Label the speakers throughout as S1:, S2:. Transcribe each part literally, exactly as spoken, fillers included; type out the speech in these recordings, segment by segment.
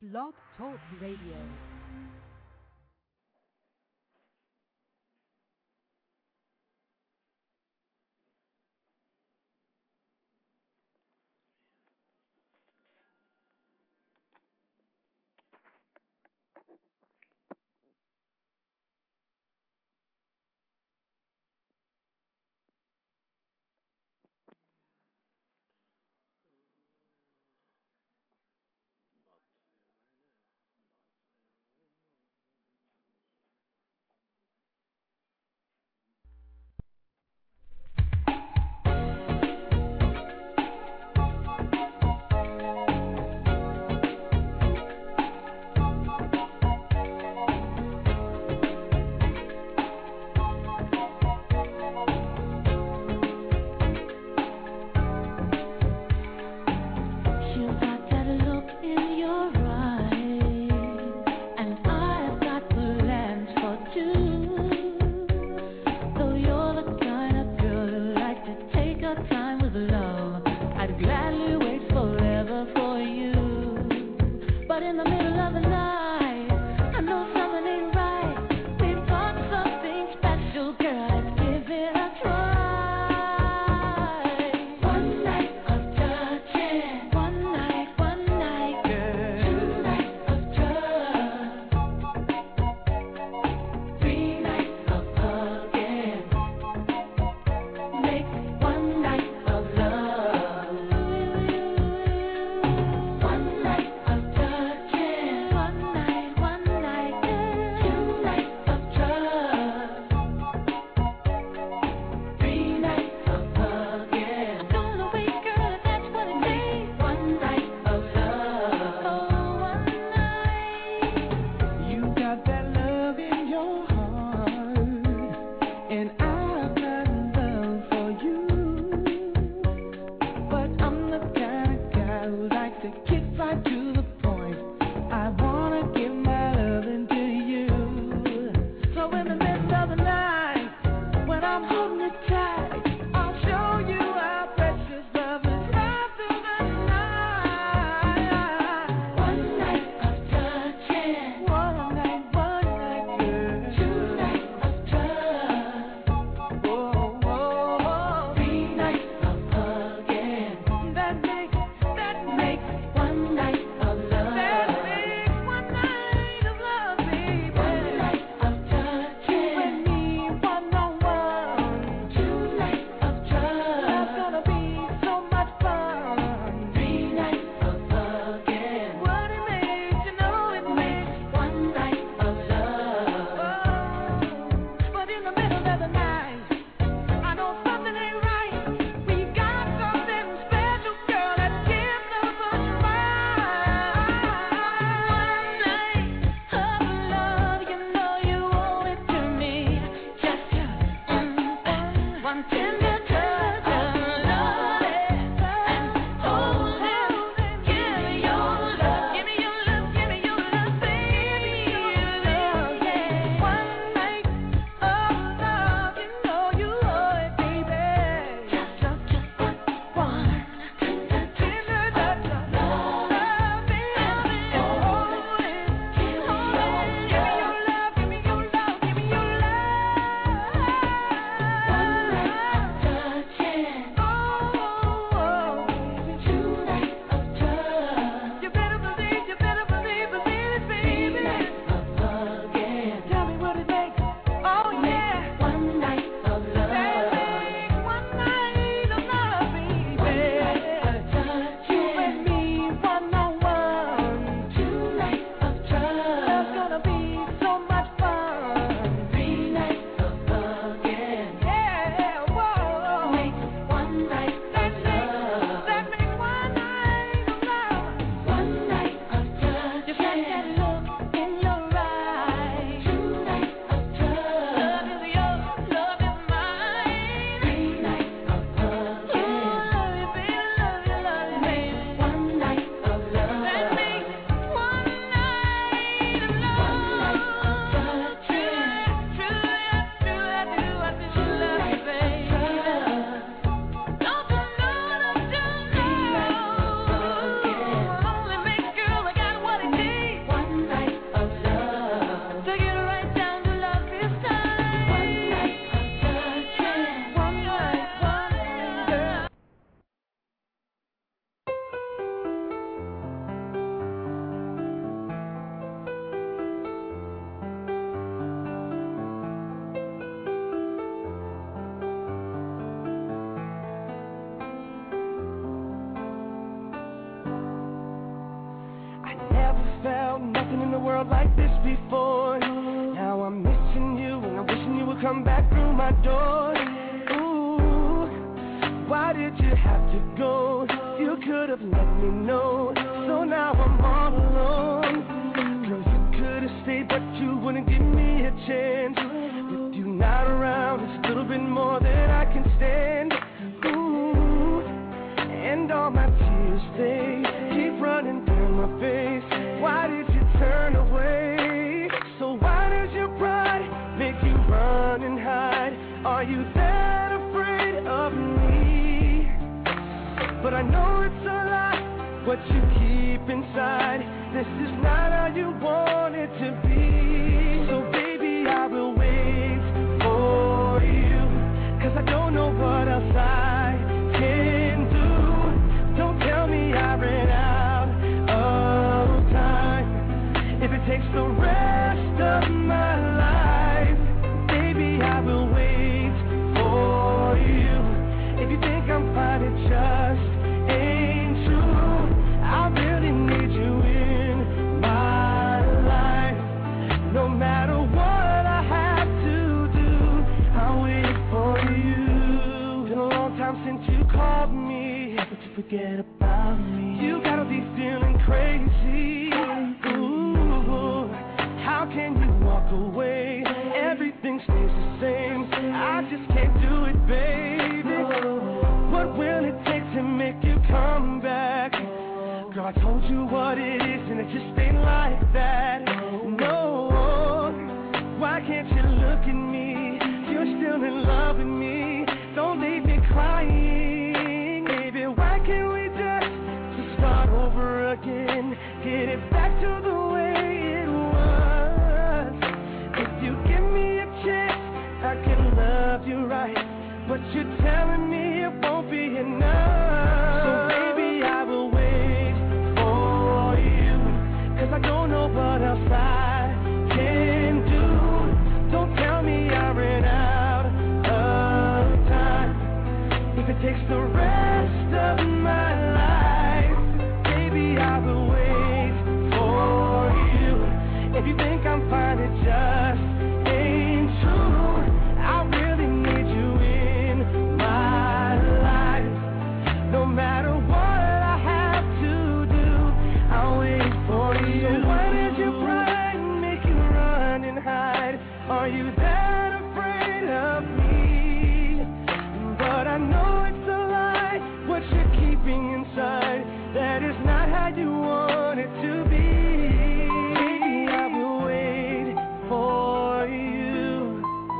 S1: Blog Talk Radio.
S2: Of love.
S1: never felt nothing in the world like this before. Now I'm missing you and I'm wishing you would come back through my door. Ooh, why did you have to go? You could have let me know. So now I'm all alone. Girl, you could have stayed, but you wouldn't give me a chance. With you not around, it's a little bit more than I can stand. Ooh, and all my tears, they keep running down my face. Why did you turn away? So why does your pride make you run and hide? Are you that afraid of me? But I know it's a lie, what you keep inside. This is not how you want it to be. So baby, I will wait for you, 'cause I don't know what else I can do. Don't tell me I ran out of time. If it takes the rest of my life, baby, I will wait for you. If you think I'm fine, it just ain't true. I really need you in my life. No matter what I have to do, I'll wait for you. Been a long time since you called me, but you forget about me. You gotta be feeling crazy. Ooh, how can you walk away? Everything stays the same. I just can't do it, baby. What will it take to make you come back? Girl, I told you what it is, and it just ain't like that. No, why can't you look at me? You're still in love with me. Don't leave me crying, baby. Why can't we just, just start over again? Get it back to the way it was. If you give me a chance, I can love you right. But you're telling me it won't be enough. So baby, I will wait for you, 'cause I don't know what else I can do. Don't tell me I ran out of time. If it takes the rest of my life, baby, I will wait for you. If you think I'm fine, it just ain't true. I really need you in my life. No matter what I have to do, I'll wait for you. So why did your pride make you run and hide? Are you that afraid of me? But I know it's a lie, what you're keeping inside. That is not how you want it to be. Baby, I will wait for you.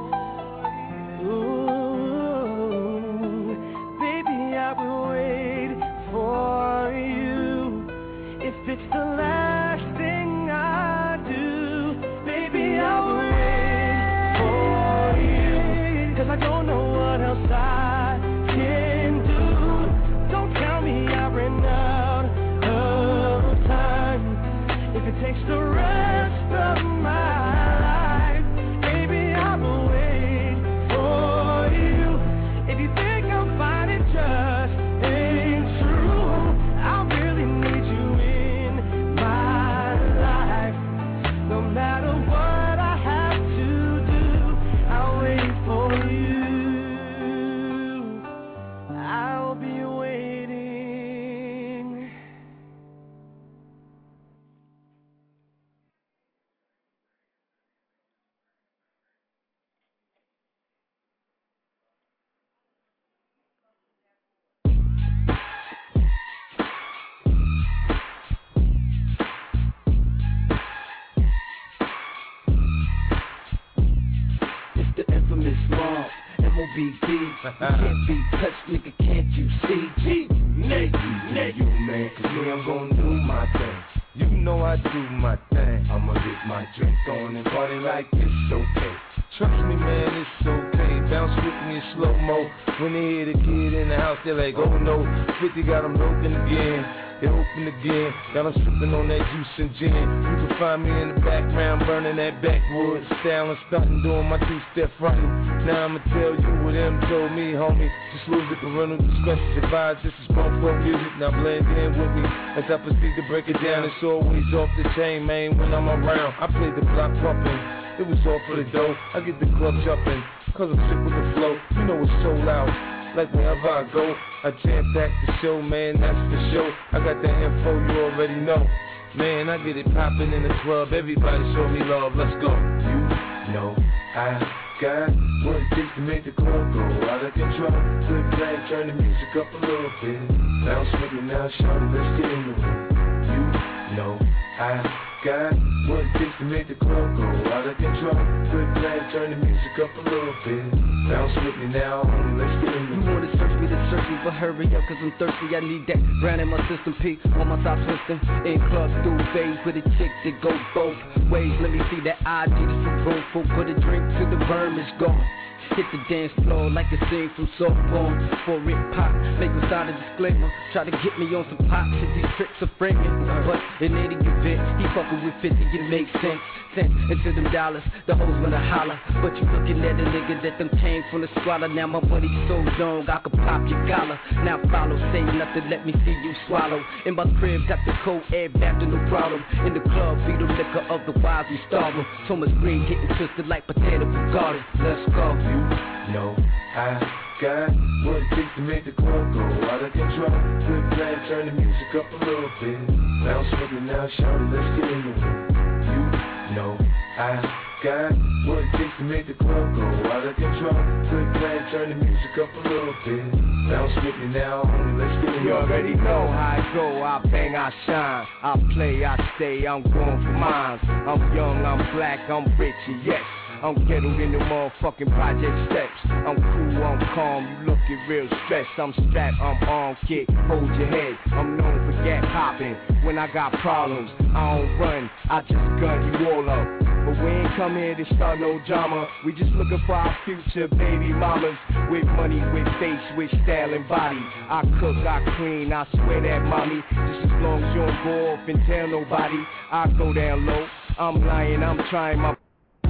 S1: Ooh, baby, I will wait for you. If it's the last thing I do, baby, I will wait for you. 'Cause I don't know what else I can do. Don't tell me I ran out of time. If it takes the rest of my life, baby, I will wait for you. If you think I'm fine, it just ain't true. I really need you in my life. No matter what I have to do, I'll wait for you. I'll be waiting. It's the infamous mob, M O B D. You can't be touched, nigga, can't you see? G, Nate, Nate, you man, 'cause me, I'm gon' do my thing. You know I do my thing. I'ma get my drink on and party like it's okay.
S2: Trust me, man, it's okay. Bounce with me in slow-mo. When they hear the kid in the house, they're like, oh no. fifty got them broken again. They open again. Got them sipping on that juice and gin. You can find me in the background burning that backwoods. Style and stunting, doing my two-step fronting. Now I'ma tell you what them told me, homie. Just lose the parental discretion advised. This is bump up music. Now blend in with me as I proceed to break it down. It's always off the chain, man, when I'm around. I play the block pumping. It was all for the dough. I get the club jumping, cause I'm sick with the flow. You know it's so loud, like wherever I go, I jam back the show, man, that's for sure. I got the info, you already know. Man, I get it popping in the club. Everybody show me love, let's go. You know I got what it takes to make the club go out of control. Flip back, turn the music up a little bit. Bounce with me now, shawty, let's get in the room. You know I got what it takes to make the club go out of control. Flip back, turn the music up a little bit. Bounce with me now, homie, let's get in the room.
S3: You wanna search me, then search me, but hurry up, cause I'm thirsty. I need that brand in my system, P, on my top twisting. In clubs, through bays with a chick that go both ways. Let me see that I D, this is room for put a drink till the verm is gone. Hit the dance floor like a scene from softball. For it pop, make a sign a disclaimer. Try to get me on some pop shit, these tricks are framing. But in any event, he fucking with fifty, it makes sense. Cents into them dollars, the hoes wanna holler. But you looking at a nigga that them came from the squalor. Now my money's so long, I could pop your collar. Now follow, say nothing, let me see you swallow. In my crib, got the cold air back to no problem. In the club, be the liquor of the wise, we starve them. Thomas Green getting twisted like potato garden. Let's go.
S2: You know I got what it takes to make the club go out of control. Flip back, turn the music up a little bit. Bounce with me now, shawty, let's get in the room. You know I got what it takes to make the club go out of control. Flip back, turn the music up a little bit. Bounce with me now, homie, let's get in the room. You already know how I go, I bang, I shine. I play, I stay, I'm going for mine. I'm young, I'm black, I'm rich, yes. I'm ghetto in the motherfucking project steps. I'm cool, I'm calm, you looking real stressed. I'm strapped, I'm on kick, hold your head. I'm known for gap popping. When I got problems, I don't run, I just gun you all up. But we ain't come here to start no drama. We just looking for our future baby mamas. With money, with face, with style and body. I cook, I clean, I swear that mommy. Just as long as you don't go off and tell nobody, I go down low. I'm lying, I'm trying my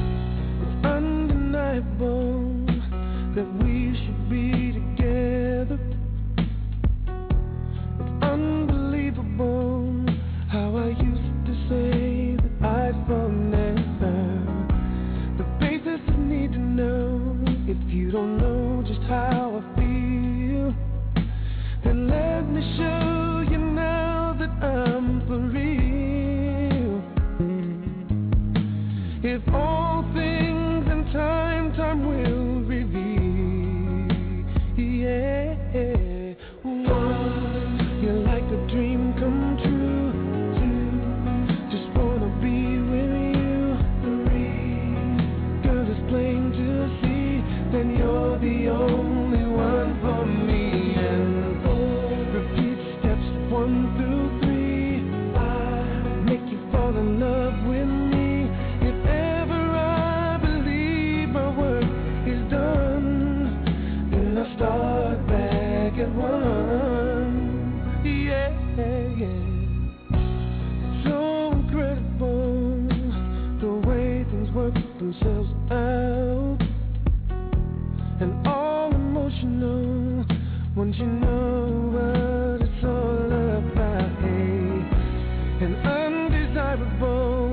S1: undeniable that we should be together. It's unbelievable how I used to say that I'd fall never. The basics I need to know. If you don't know just how I feel, then let me show you now that I'm for real. If all things time, time will reveal. Yeah, one, you're like a dream come true. Two, just wanna be with you. Three, girl, it's plain to see that you're the only one for me. And four, repeat steps one through three. Five, make you fall in love with me. Start back at one, yeah, yeah. So incredible the way things work themselves out, and all emotional once you know what it's all about. Hey, and undesirable